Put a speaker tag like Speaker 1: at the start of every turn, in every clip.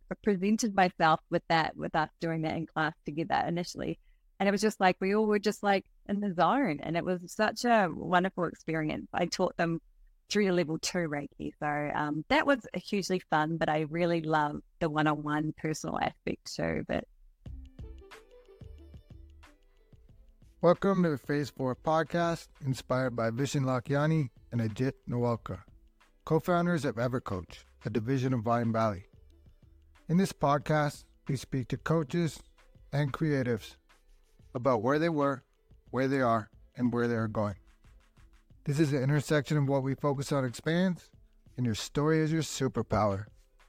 Speaker 1: presented myself with us doing that in class together initially. And it was just like, we all were just like in the zone. And it was such a wonderful experience. I taught them through to level 2 Reiki. So that was hugely fun, but I really love the one-on-one personal aspect too. But
Speaker 2: welcome to the Phase 4 podcast, inspired by Vishen Lakhiani and Ajit Nawalkar, co-founders of EverCoach, a division of Vine Valley. In this podcast, we speak to coaches and creatives about where they were, where they are, and where they are going. This is the intersection of what we focus on expands, and your story is your superpower.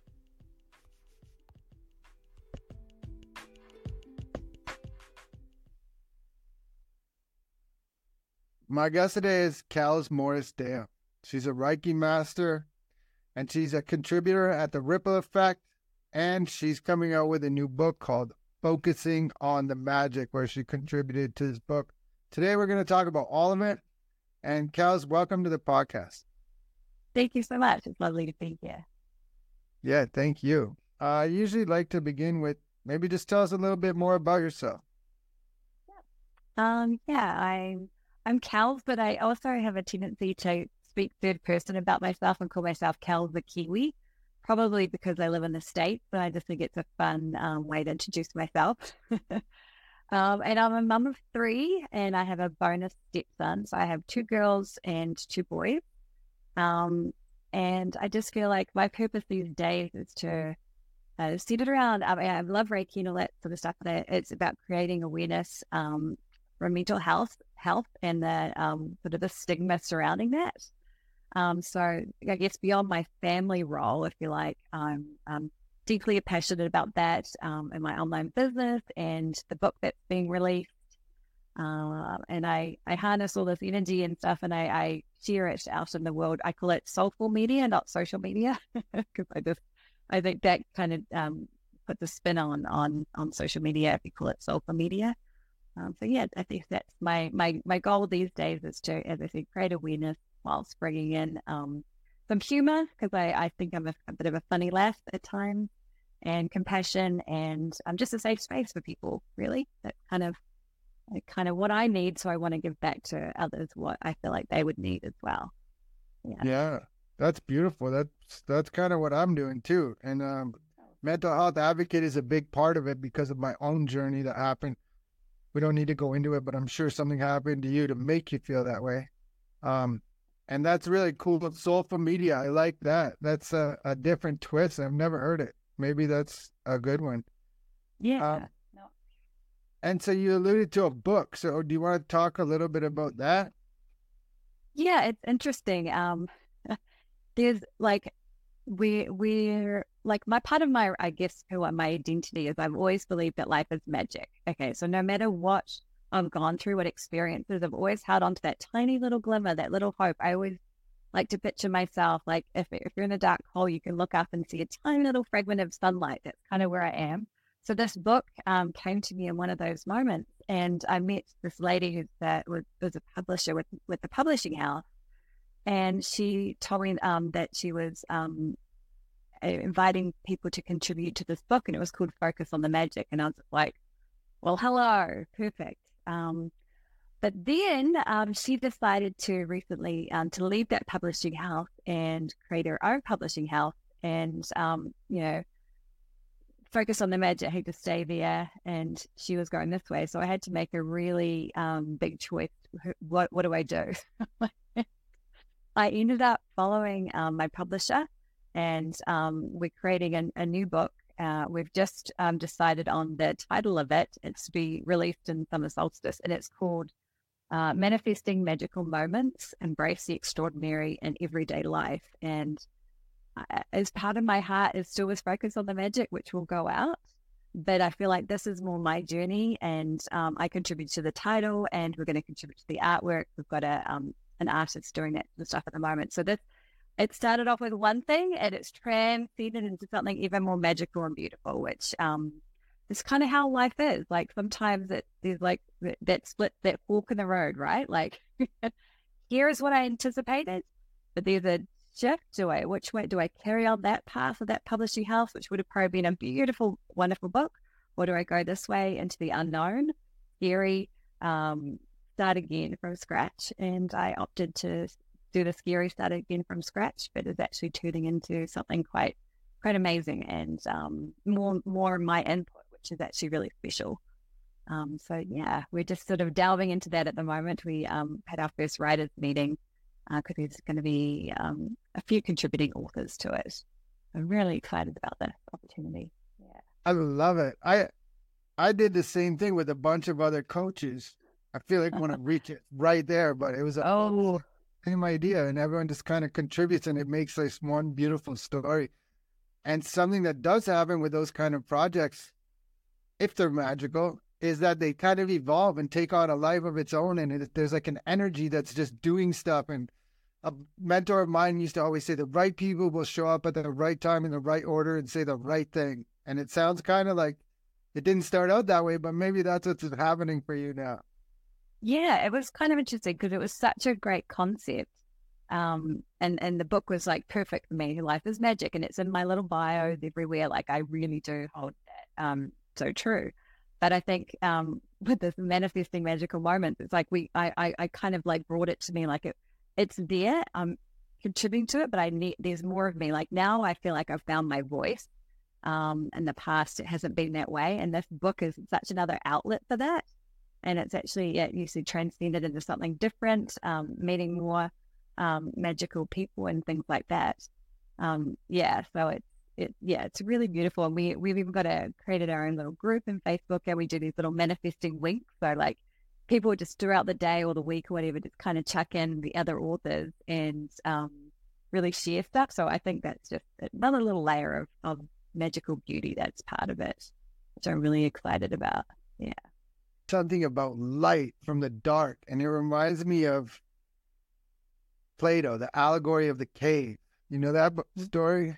Speaker 2: My guest today is Kels Morris-Dale. She's a Reiki master, and she's a contributor at The Ripple Effect, and she's coming out with a new book called Focusing on the Magic, where she contributed to this book. Today we're going to talk about all of it. And Kels, welcome to the podcast.
Speaker 1: thank you so much. It's lovely to be here.
Speaker 2: Yeah, thank you. I usually like to begin with maybe just tell us a little bit more about yourself.
Speaker 1: I'm Kels, but I also have a tendency to speak third person about myself and call myself Kels the Kiwi, probably because I live in the States, but I just think it's a fun way to introduce myself. And I'm a mum of 3, and I have a bonus stepson. So I have 2 girls and 2 boys. And I just feel like my purpose these days is to centered around, I love Reiki and all that sort of stuff, but it's about creating awareness for mental health and the sort of the stigma surrounding that. So I guess beyond my family role, if you like, I'm deeply passionate about that in my online business and the book that's being released. And I harness all this energy and stuff, and I share it out in the world. I call it soulful media, not social media, because I think that kind of puts a spin on social media if you call it soulful media. So yeah, I think that's my goal these days is to, as I said, create awareness whilst bringing in some humor, because I think I'm a bit of a funny laugh at times, and compassion, and just a safe space for people, really. That's kind of what I need, so I want to give back to others what I feel like they would need as well.
Speaker 2: Yeah, that's beautiful. That's kind of what I'm doing too. And mental health advocate is a big part of it because of my own journey that happened. We don't need to go into it, but I'm sure something happened to you to make you feel that way. And that's really cool. With soulful media, I like that. That's a different twist. I've never heard it. Maybe that's a good one.
Speaker 1: Yeah. No.
Speaker 2: And so you alluded to a book. So do you want to talk a little bit about that?
Speaker 1: Yeah, it's interesting. There's like we're like my part of my, I guess, who my identity is. I've always believed that life is magic. Okay, so no matter what I've gone through, what experiences, I've always held on to that tiny little glimmer, that little hope. I always like to picture myself like if you're in a dark hole, you can look up and see a tiny little fragment of sunlight. That's kind of where I am. So this book came to me in one of those moments, and I met this lady who was a publisher with the publishing house, and she told me that she was inviting people to contribute to this book, and it was called Focus on the Magic. And I was like, well, hello, perfect. But then she decided to recently to leave that publishing house and create her own publishing house, and focus on the magic. I hate to stay there, and she was going this way. So I had to make a really big choice. What do I do? I ended up following my publisher, and we're creating a new book. We've just decided on the title of it. It's to be released in summer solstice, and it's called Manifesting Magical Moments, Embrace the Extraordinary in Everyday Life. And as part of my heart is still was focused on the magic, which will go out. But I feel like this is more my journey, and I contribute to the title, and we're going to contribute to the artwork. We've got an artist doing that sort of stuff at the moment. So it started off with one thing, and it's transcended into something even more magical and beautiful, which is kind of how life is. Like sometimes there's like that split, that fork in the road, right? Like here is what I anticipated, but there's a shift? Which way do I carry on that path of that publishing house, which would have probably been a beautiful, wonderful book? Or do I go this way into the unknown, scary, start again from scratch? And I opted to do the scary start again from scratch, but it's actually turning into something quite amazing and more my input, which is actually really special. So yeah, we're just sort of delving into that at the moment. We had our first writers meeting because there's going to be a few contributing authors to it. I'm really excited about the opportunity. Yeah,
Speaker 2: I love it. I did the same thing with a bunch of other coaches. I feel like I want to reach it right there, but it was the same idea, and everyone just kind of contributes, and it makes this one beautiful story. And something that does happen with those kind of projects, if they're magical, is that they kind of evolve and take on a life of its own. And there's like an energy that's just doing stuff. And a mentor of mine used to always say the right people will show up at the right time in the right order and say the right thing. And it sounds kind of like it didn't start out that way, but maybe that's what's happening for you now.
Speaker 1: Yeah, it was kind of interesting because it was such a great concept. And the book was like perfect for me. Life is magic, and it's in my little bios everywhere. Like I really do hold that so true. But I think with this manifesting magical moments, it's like I kind of like brought it to me like it's there. I'm contributing to it, but there's more of me. Like now I feel like I've found my voice. In the past, it hasn't been that way, and this book is such another outlet for that. And it's actually you see transcended into something different, meeting more magical people and things like that. So it's really beautiful. And we've even created our own little group in Facebook, and we do these little manifesting winks. So like people just throughout the day or the week or whatever, just kind of chuck in the other authors and really share stuff. So I think that's just another little layer of magical beauty that's part of it, which I'm really excited about. Yeah.
Speaker 2: Something about light from the dark, and it reminds me of Plato, the allegory of the cave. You know that story?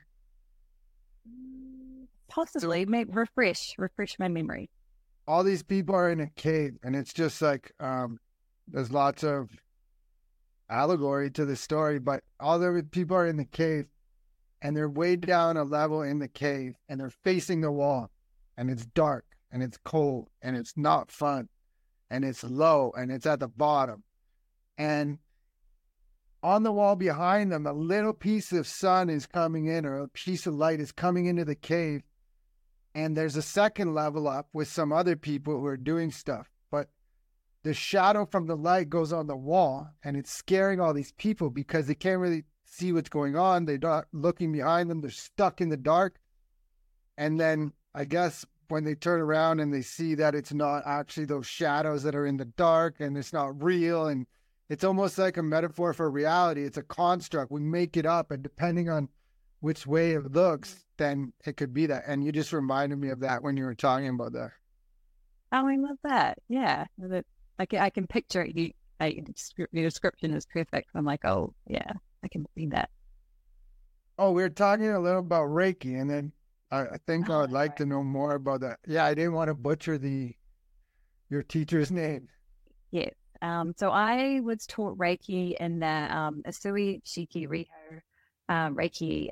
Speaker 1: Possibly. Maybe refresh my memory.
Speaker 2: All these people are in a cave, and it's just like there's lots of allegory to the story, but all the people are in the cave, and they're way down a level in the cave, and they're facing the wall, and it's dark, and it's cold, and it's not fun, and it's low, and it's at the bottom. And on the wall behind them, a little piece of sun is coming in, or a piece of light is coming into the cave. And there's a second level up with some other people who are doing stuff. But the shadow from the light goes on the wall, and it's scaring all these people because they can't really see what's going on. They're not looking behind them. They're stuck in the dark. And then I guess when they turn around and they see that it's not actually those shadows that are in the dark, and it's not real, and it's almost like a metaphor for reality. It's a construct. We make it up, and depending on which way it looks, then it could be that. And you just reminded me of that when you were talking about that.
Speaker 1: Oh, I love that. Yeah. I can picture it. Your description is perfect. I'm like, oh, yeah, I can see that.
Speaker 2: Oh, we were talking a little about Reiki, and then I think I would like to know more about that. Yeah, I didn't want to butcher your teacher's name.
Speaker 1: Yes. So I was taught Reiki in the Usui Shiki Riho Reiki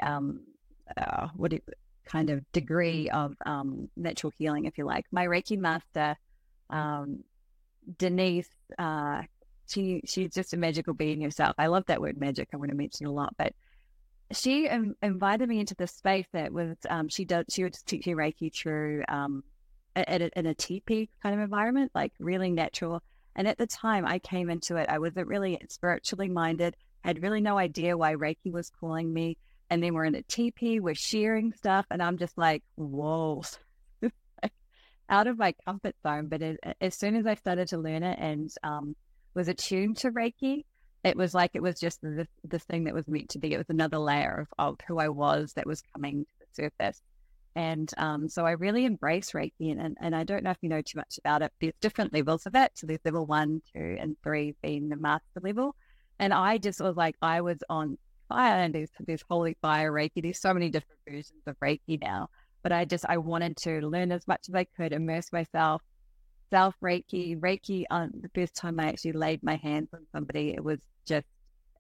Speaker 1: kind of degree of natural healing, if you like. My Reiki master, Denise, she's just a magical being herself. I love that word magic. I want to mention a lot, but she invited me into this space that was she would teach you Reiki through in a teepee kind of environment, like really natural. And at the time I came into it, I wasn't really spiritually minded, had really no idea why Reiki was calling me. And then we're in a teepee, we're sharing stuff, and I'm just like, whoa, out of my comfort zone. But as soon as I started to learn it and was attuned to Reiki, it was like it was just this thing that was meant to be. It was another layer of who I was that was coming to the surface. And so I really embrace Reiki, and I don't know if you know too much about it. There's different levels of it. So there's level 1, 2, and 3 being the master level. And I just was like, I was on fire, and there's holy fire Reiki. There's so many different versions of Reiki now. But I wanted to learn as much as I could, immerse myself, self Reiki. On the first time I actually laid my hands on somebody, it was just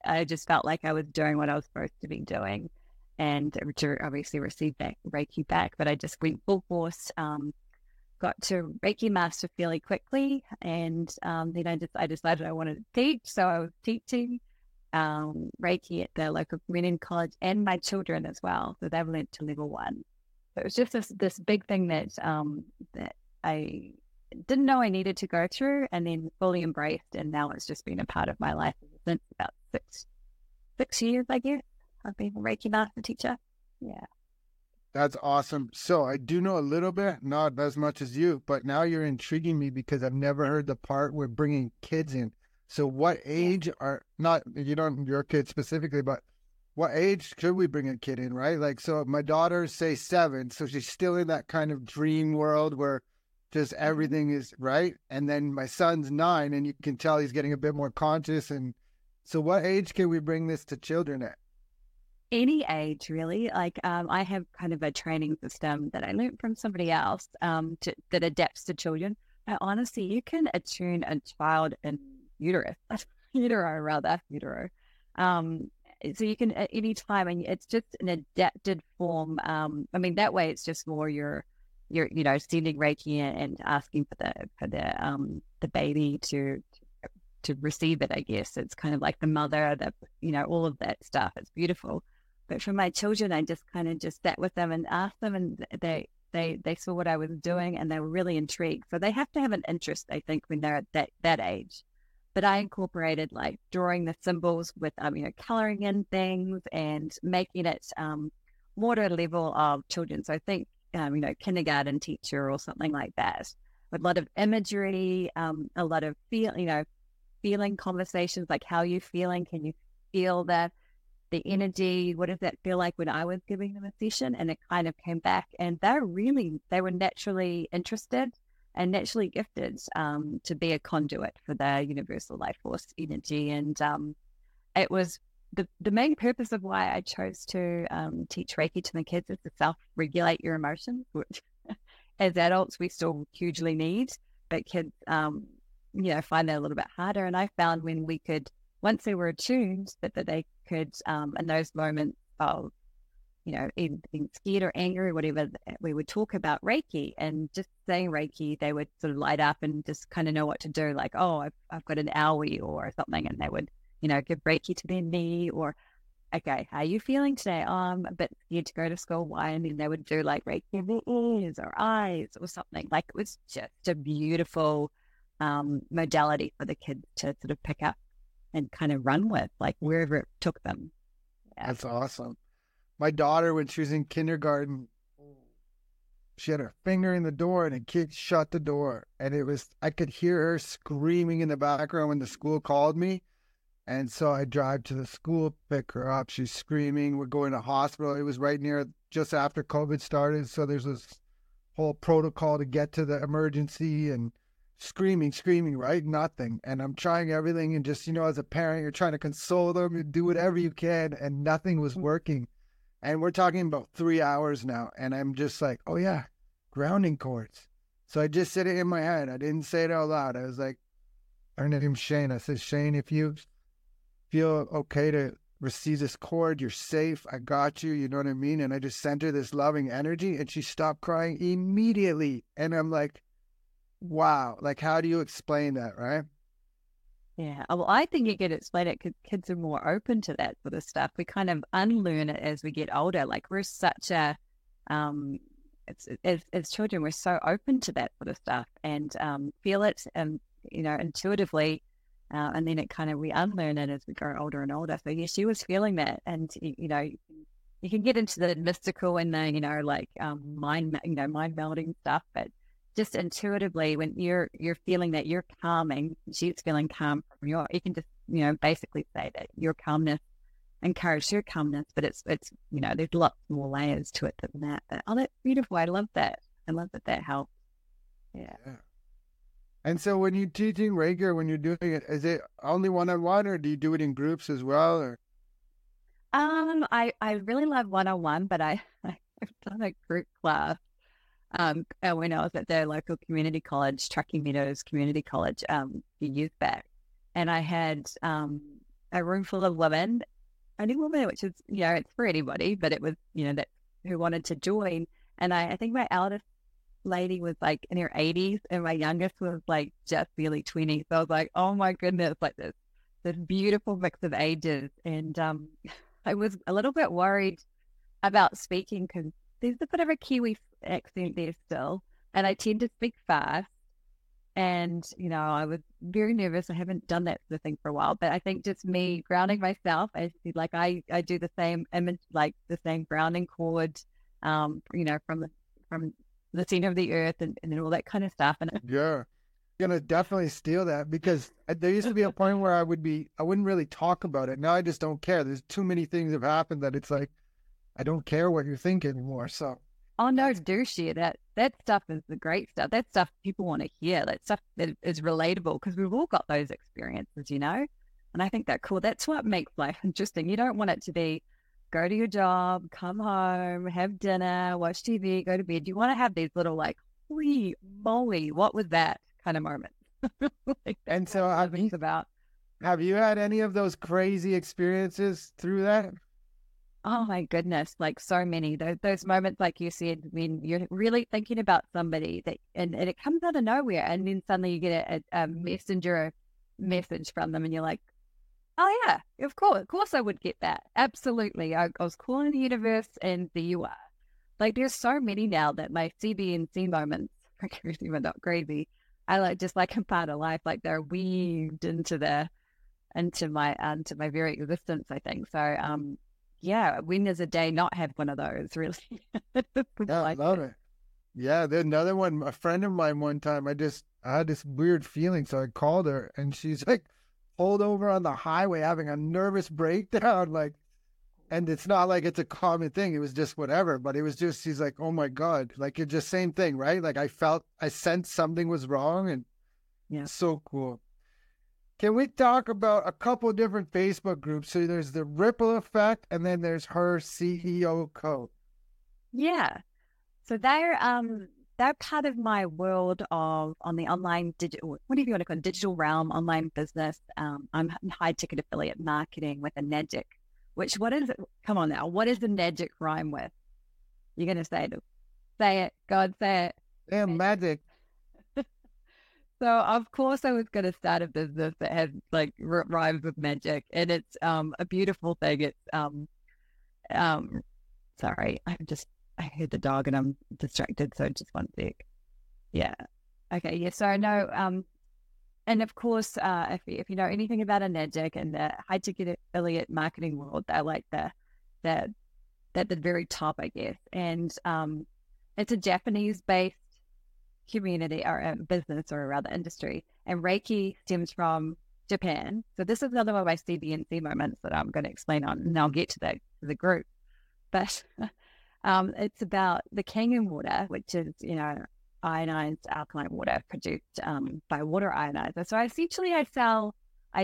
Speaker 1: I just felt like I was doing what I was supposed to be doing, and to obviously receive that Reiki back. But I just went full force. Got to Reiki master fairly quickly, and then I decided I wanted to teach, so I was teaching Reiki at the local community college, and my children as well. So they've learned to level 1. So it was just this big thing that that I didn't know I needed to go through, and then fully embraced, and now it's just been a part of my life since about six years, I guess. I've been a Reiki master teacher. Yeah.
Speaker 2: That's awesome. So I do know a little bit, not as much as you, but now you're intriguing me because I've never heard the part where bringing kids in. So what age are, not, you don't, your kids specifically, but what age should we bring a kid in, right? Like, so my daughter's say 7, so she's still in that kind of dream world where just everything is right. And then my son's 9, and you can tell he's getting a bit more conscious. And so what age can we bring this to children at?
Speaker 1: Any age, really. Like, I have kind of a training system that I learned from somebody else that adapts to children. But honestly, you can attune a child in utero. So you can at any time, and it's just an adapted form. I mean, that way it's just more you're sending Reiki and asking for the baby to receive it. I guess it's kind of like the mother, all of that stuff. It's beautiful. But for my children, I just kind of just sat with them and asked them, and they saw what I was doing, and they were really intrigued. So they have to have an interest, I think, when they're at that age. But I incorporated like drawing the symbols with, coloring in things and making it more to a level of children. So I think, kindergarten teacher or something like that, with a lot of imagery, a lot of feeling conversations, like how you feeling? Can you feel that? The energy, what does that feel like when I was giving them a session? And it kind of came back, and they were naturally interested and naturally gifted to be a conduit for the universal life force energy. And it was the main purpose of why I chose to teach Reiki to my kids is to self-regulate your emotions, which as adults we still hugely need, but kids, find that a little bit harder. And I found when we could, once they were attuned, that they could, in those moments of, either being scared or angry or whatever, we would talk about Reiki, and just saying Reiki, they would sort of light up and just kind of know what to do. Like, oh, I've got an owie or something, and they would, give Reiki to their knee, or, okay, how are you feeling today? Oh, I'm a bit scared to go to school. Why? And then they would do like Reiki in their ears or eyes or something. Like, it was just a beautiful modality for the kids to sort of pick up and kind of run with, like wherever it took them.
Speaker 2: Yeah. That's awesome. My daughter, when she was in kindergarten, she had her finger in the door and a kid shut the door. And I could hear her screaming in the background when the school called me. And so I drive to the school, pick her up. She's screaming. We're going to hospital. It was right near just after COVID started. So there's this whole protocol to get to the emergency, and screaming, right? Nothing. And I'm trying everything. And just, as a parent, you're trying to console them and do whatever you can. And nothing was working. And we're talking about 3 hours now. And I'm just like, oh yeah, grounding cords. So I just said it in my head. I didn't say it out loud. I was like, her name's Shane. I said, Shane, if you feel okay to receive this cord, you're safe. I got you. You know what I mean? And I just sent her this loving energy, and she stopped crying immediately. And I'm like, wow, like, how do you explain that, right?
Speaker 1: Yeah, well, I think you can explain it because kids are more open to that sort of stuff. We kind of unlearn it as we get older. Like, we're such a, as children, we're so open to that sort of stuff and feel it, intuitively. And then we unlearn it as we grow older and older. So yeah, she was feeling that, and you can get into the mystical and the mind melding stuff, but just intuitively, when you're feeling that you're calming, she's feeling calm from you can just, basically say that your calmness encourages her calmness, but it's there's lots more layers to it than that. But, oh, that's beautiful. I love that. I love that helps. Yeah.
Speaker 2: And so when you're teaching Reiki, or when you're doing it, is it only one-on-one, or do you do it in groups as well? Or
Speaker 1: I really love one-on-one, but I've done a group class when I was at the local community college, Truckee Meadows Community College, a few years back. And I had a room full of women, only women, which is, it's for anybody, but it was, that who wanted to join. And I think my eldest lady was like in her 80s and my youngest was like just barely 20. So I was like, oh my goodness, like this beautiful mix of ages. And I was a little bit worried about speaking because there's a bit of a Kiwi accent there still. And I tend to speak fast. And, I was very nervous. I haven't done that sort of thing for a while, but I think just me grounding myself, as you said, like I do the same image, like the same grounding cord, from the center of the earth and all that kind of stuff. And
Speaker 2: Yeah. Gonna definitely steal that because there used to be a point where I wouldn't really talk about it. Now I just don't care. There's too many things have happened that it's like, I don't care what you think anymore. So.
Speaker 1: oh no, do share that. That stuff is the great stuff. That stuff people want to hear. That stuff that is relatable because we've all got those experiences, And I think that's cool. That's what makes life interesting. You don't want it to be go to your job, come home, have dinner, watch TV, go to bed. You want to have these little like, holy moly, what was that kind of moment?
Speaker 2: And so have you had any of those crazy experiences through that?
Speaker 1: Oh my goodness, like so many. Those moments, like you said, when you're really thinking about somebody and it comes out of nowhere, and then suddenly you get a messenger message from them, and you're like, oh yeah, of course I would get that. Absolutely. I was calling the universe, and there you are. Like there's so many now that my CBNC moments, even not crazy, I like just like a part of life, like they're weaved into my very existence, I think. So yeah, when does a day not have one of those, really?
Speaker 2: Yeah, I love it. Yeah, there's another one. A friend of mine one time, I had this weird feeling, so I called her, and she's like pulled over on the highway having a nervous breakdown, like, and it's not like it's a common thing. It was just whatever, but it was just, she's like, oh my God, like it's just same thing, right? Like I sensed something was wrong, and
Speaker 1: yeah,
Speaker 2: so cool. Can we talk about a couple different Facebook groups? So there's the Ripple Effect, and then there's Her CEO Code.
Speaker 1: Yeah. So they're part of my world on the online digital, whatever you want to call it, digital realm, online business. I'm in high ticket affiliate marketing with a NAGIC. What is it? Come on now. What is the NAGIC rhyme with? You're going to say it. Say it. God, say it.
Speaker 2: Yeah, magic.
Speaker 1: So of course I was going to start a business that has like rhymes with magic, and it's a beautiful thing. It's sorry, I heard the dog and I'm distracted, so just one sec. Yeah, okay, yeah. So no, and of course, if you know anything about a NAGIC and the high ticket affiliate marketing world, they're like the very top, I guess, and it's a Japanese based community or a business or rather industry, and Reiki stems from Japan. So this is another one of my CBNC moments that I'm going to explain on, and I'll get to the group. But it's about the Kangen water, which is ionized alkaline water produced by water ionizer. So essentially, I sell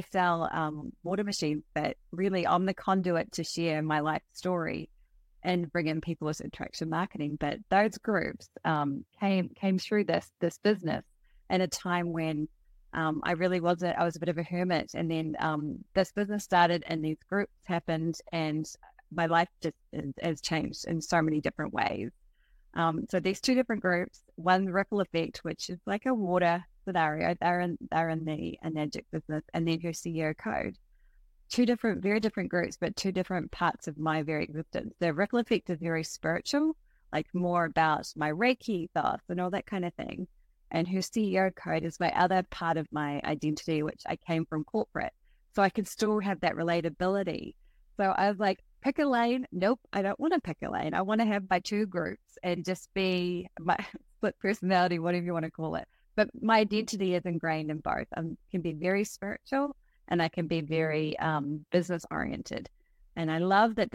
Speaker 1: water machines, but really I'm the conduit to share my life story and bring in people as attraction marketing. But those groups came through this business at a time when I was a bit of a hermit. And then this business started and these groups happened, and my life just has changed in so many different ways. So there's two different groups, one Ripple Effect, which is like a water scenario. They're in the NAGIC business, and then Her CEO Code. Very different groups, but two different parts of my very existence. The Ripple Effect is very spiritual, like more about my Reiki thoughts and all that kind of thing. And Her CEO Code is my other part of my identity, which I came from corporate. So I can still have that relatability. So I was like, pick a lane. Nope, I don't want to pick a lane. I want to have my two groups and just be my split personality, whatever you want to call it. But my identity is ingrained in both. I can be very spiritual, and I can be very business oriented. And I love that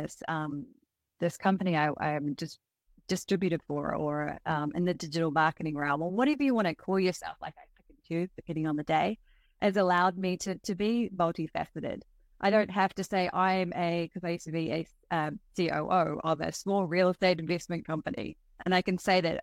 Speaker 1: this company I am just distributed for, or in the digital marketing realm, or whatever you want to call yourself, like I pick and choose depending on the day, has allowed me to be multifaceted. I don't have to say because I used to be a COO of a small real estate investment company, and I can say that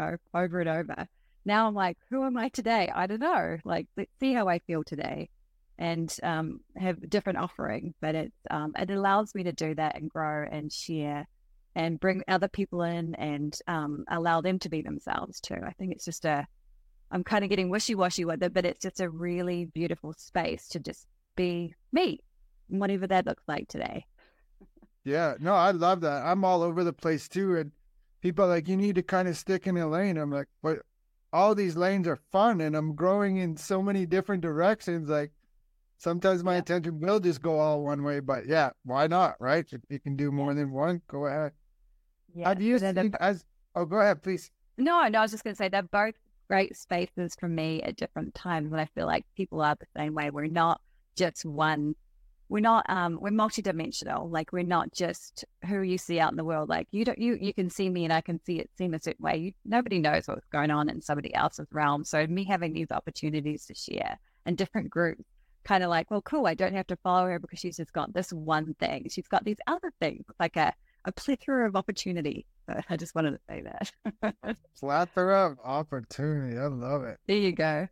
Speaker 1: over and over. Now I'm like, who am I today? I don't know. Like, let's see how I feel today. and have different offerings. But it allows me to do that and grow and share and bring other people in and allow them to be themselves too. I think it's just I'm kind of getting wishy-washy with it, but it's just a really beautiful space to just be me, whatever that looks like today.
Speaker 2: Yeah, no, I love that. I'm all over the place too. And people are like, you need to kind of stick in a lane. I'm like, but all these lanes are fun and I'm growing in so many different directions. Like sometimes my attention will just go all one way, but yeah, why not? Right? If you can do more than one, go ahead.
Speaker 1: Yeah.
Speaker 2: Have you seen go ahead, please.
Speaker 1: No, I was just going to say they're both great spaces for me at different times. And I feel like people are the same way. We're not just one. We're not, we're multidimensional. Like we're not just who you see out in the world. Like you can see me and I can see it seem a certain way. Nobody knows what's going on in somebody else's realm. So me having these opportunities to share and different groups, kind of like, well, cool. I don't have to follow her because she's just got this one thing. She's got these other things, like a plethora of opportunity. So I just wanted to say that.
Speaker 2: Plethora of opportunity. I love it.
Speaker 1: There you go.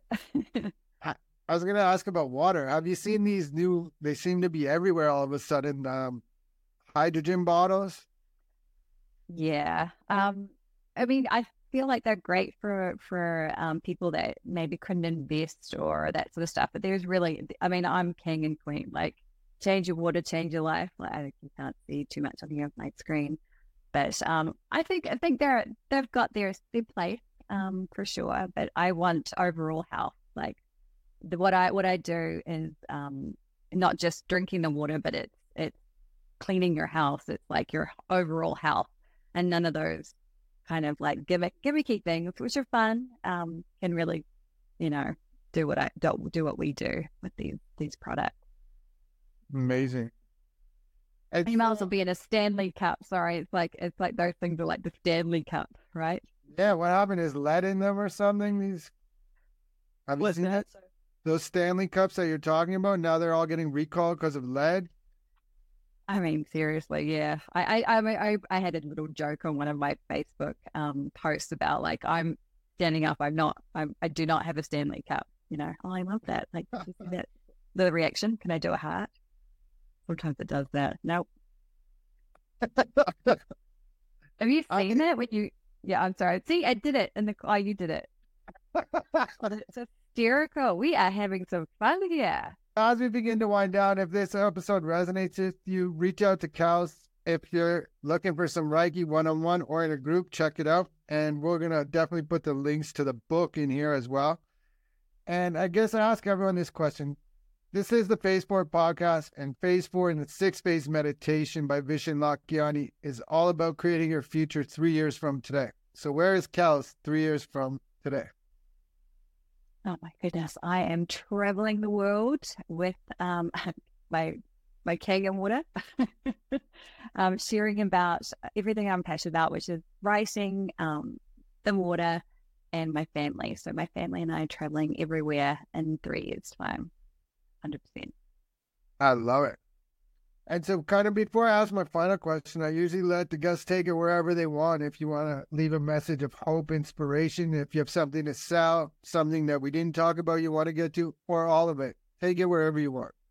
Speaker 2: I was going to ask about water. Have you seen these they seem to be everywhere all of a sudden, hydrogen bottles?
Speaker 1: Yeah. I mean, I feel like they're great for people that maybe couldn't invest or that sort of stuff. But there's really, I mean, I'm king and queen, like change your water, change your life. Like you can't see too much on here on my screen. But I think they've got their place for sure. But I want overall health. Like what I do is not just drinking the water, but it's cleaning your house. It's like your overall health, and none of those kind of like gimmicky things, which are fun, can really, do what we do with these products.
Speaker 2: Amazing.
Speaker 1: Emails will be in a Stanley Cup. Sorry, it's like those things are like the Stanley Cup, right?
Speaker 2: Yeah, what happened? Is lead in them or something? Have you seen that? Those Stanley Cups that you're talking about, now they're all getting recalled because of lead.
Speaker 1: I mean, seriously, yeah. I had a little joke on one of my Facebook posts about like I'm standing up. I do not have a Stanley Cup. Oh, I love that. Like that, the reaction. Can I do a heart? Sometimes it does that. Nope. Have you seen it when you? Yeah, I'm sorry. See, I did it you did it. It's hysterical. We are having some fun here.
Speaker 2: As we begin to wind down, if this episode resonates with you, reach out to Kels. If you're looking for some Reiki one-on-one or in a group, check it out. And we're going to definitely put the links to the book in here as well. And I guess I ask everyone this question. This is the Phase 4 podcast, and Phase 4 in the 6-phase meditation by Vishen Lakhiani is all about creating your future 3 years from today. So where is Kels 3 years from today?
Speaker 1: Oh my goodness, I am traveling the world with my keg and water, sharing about everything I'm passionate about, which is writing, the water, and my family. So my family and I are traveling everywhere in 3 years' time. 100%.
Speaker 2: I love it. And so kind of before I ask my final question, I usually let the guests take it wherever they want. If you want to leave a message of hope, inspiration, if you have something to sell, something that we didn't talk about you want to get to, or all of it, take it wherever you want.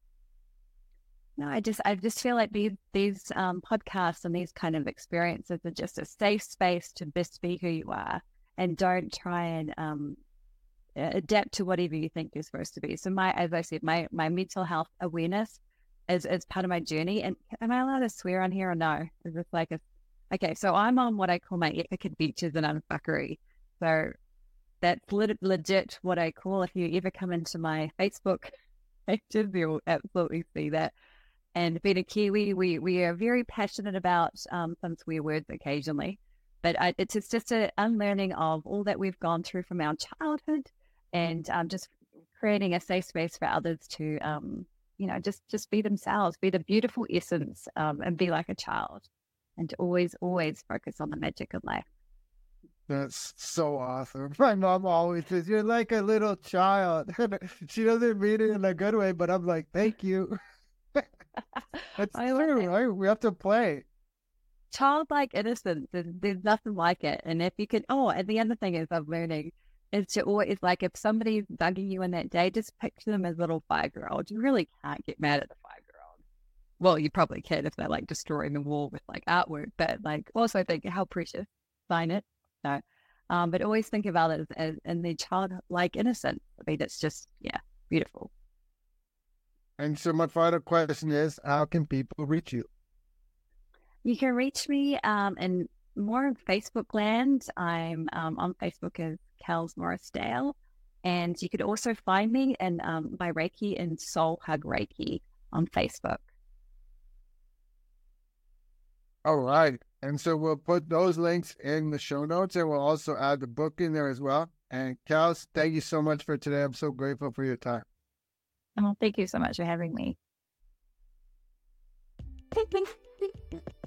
Speaker 1: No, I just feel like these podcasts and these kind of experiences are just a safe space to best be who you are, and don't try and adapt to whatever you think you're supposed to be. So as I said, my mental health awareness is part of my journey. And am I allowed to swear on here or no? Is this like okay, so I'm on what I call my epic adventures in unfuckery. So that's legit what I call, if you ever come into my Facebook pages, you'll absolutely see that. And being a Kiwi, we are very passionate about some swear words occasionally, but it's just an unlearning of all that we've gone through from our childhood, and just creating a safe space for others to just be themselves, be the beautiful essence, and be like a child, and to always focus on the magic of life.
Speaker 2: That's so awesome. My mom always says, you're like a little child. She doesn't mean it in a good way, but I'm like, thank you. That's true, right? We have to play.
Speaker 1: Childlike innocence, there's nothing like it. And if you can, and the other thing is I'm learning is to always, like, if somebody's bugging you in that day, just picture them as little 5-year-olds. You really can't get mad at the 5-year-old. Well, you probably can if they're like destroying the wall with like artwork, but like also think how precious, sign it. So, but always think about it as in the childlike innocence. I mean, it's just, yeah, beautiful.
Speaker 2: And so my final question is, how can people reach you?
Speaker 1: You can reach me in more Facebook land. I'm on Facebook as Kels Morrisdale. And you could also find me in my Reiki in Soul Hug Reiki on Facebook.
Speaker 2: All right. And so we'll put those links in the show notes, and we'll also add the book in there as well. And Kels, thank you so much for today. I'm so grateful for your time.
Speaker 1: Oh, thank you so much for having me.